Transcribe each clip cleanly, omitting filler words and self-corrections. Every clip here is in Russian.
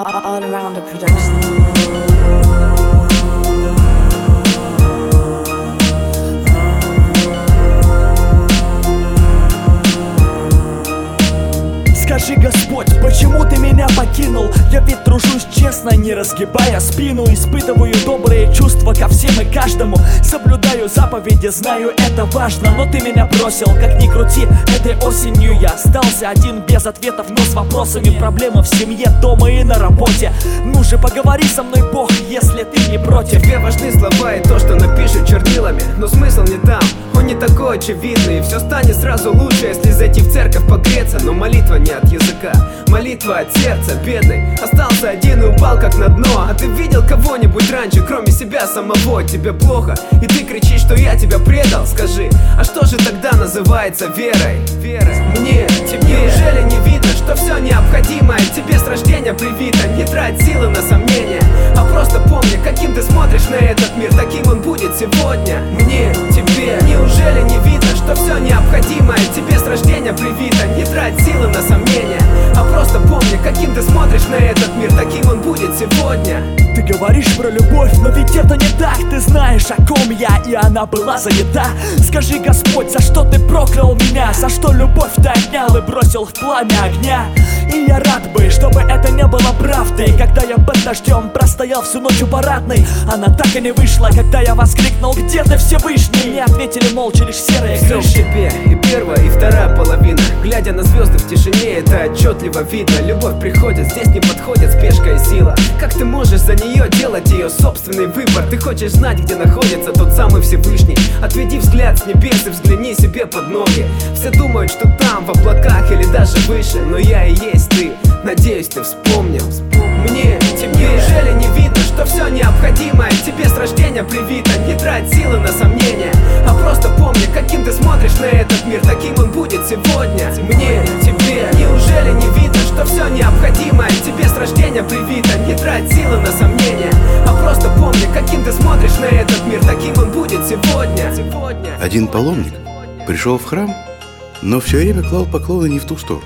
All around the production. Скажи, Господь, почему ты меня покинул? Я ведь тружусь честно, не разгибая спину. Испытываю добрые чувства ко всем и каждому. Соблюдаю заповеди, знаю, это важно. Но ты меня бросил, как ни крути. Этой осенью я остался один, без ответов, но с вопросами. Проблемы в семье, дома и на работе. Ну же, поговори со мной, Бог, если ты не против. Тебе важны слова и то, что напишут чернилами. Но смысл не там, он не такой очевидный. И все станет сразу лучше, если зайти в церковь погреться. Но молитва не от языка, молитва от сердца. Бедный остался один и упал как на дно. А ты видел кого-нибудь раньше, кроме себя самого? Тебе плохо, и ты кричишь, что я тебя предал. Скажи, а что же тогда называется верой? Мне, тебе, неужели не видно, что все необходимое тебе с рождения привито? Не трать силы на сомнения, а просто помни, каким ты смотришь на этот мир, таким он будет сегодня. Мне, тебе, неужели не видно, что все необходимое тебе с рождения привито? Не трать силы на сомнения, а просто помни, каким ты смотришь на этот мир, таким он будет сегодня. Ты говоришь про любовь, но ведь это не так. Ты знаешь, о ком я, и она была занята. Скажи, Господь, за что ты проклял меня? За что любовь ты отнял и бросил в пламя огня? И я рад бы, чтобы это не было правдой. Когда я под дождем простоял всю ночь у парадной, она так и не вышла. Когда я воскликнул: где ты, Всевышний? Мне ответили молча лишь серые крыши. Все в тебе, и первая, и вторая половина. Глядя на звезды в тишине, это отчетливо видно. Любовь приходит, здесь не подходит спешка и сила. Как ты можешь за нее делать ее собственный выбор? Ты хочешь знать, где находится тот самый Всевышний? Отведи взгляд с небес и взгляни себе под ноги. Все думают, что там, в облаках или даже выше, но я и есть ты, надеюсь, ты вспомнил. Мне, тебе, неужели не видно, что все необходимое тебе с рождения привито? Не трать силы на сомнения, а просто помни, каким ты смотришь на этот мир, таким он будет сегодня. Мне, тебе, неужели не видно, что все необходимое тебе с рождения привито? Не трать силы на сомнения, а просто помни, каким ты смотришь на этот мир, таким он будет сегодня. Один паломник пришел в храм, но все время клал поклоны не в ту сторону.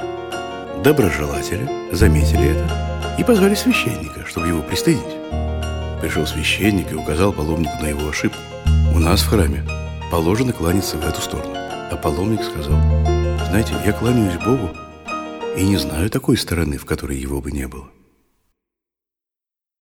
Доброжелатели заметили это и позвали священника, чтобы его пристыдить. Пришел священник и указал паломнику на его ошибку. У нас в храме положено кланяться в эту сторону. А паломник сказал: знаете, я кланяюсь Богу и не знаю такой стороны, в которой его бы не было.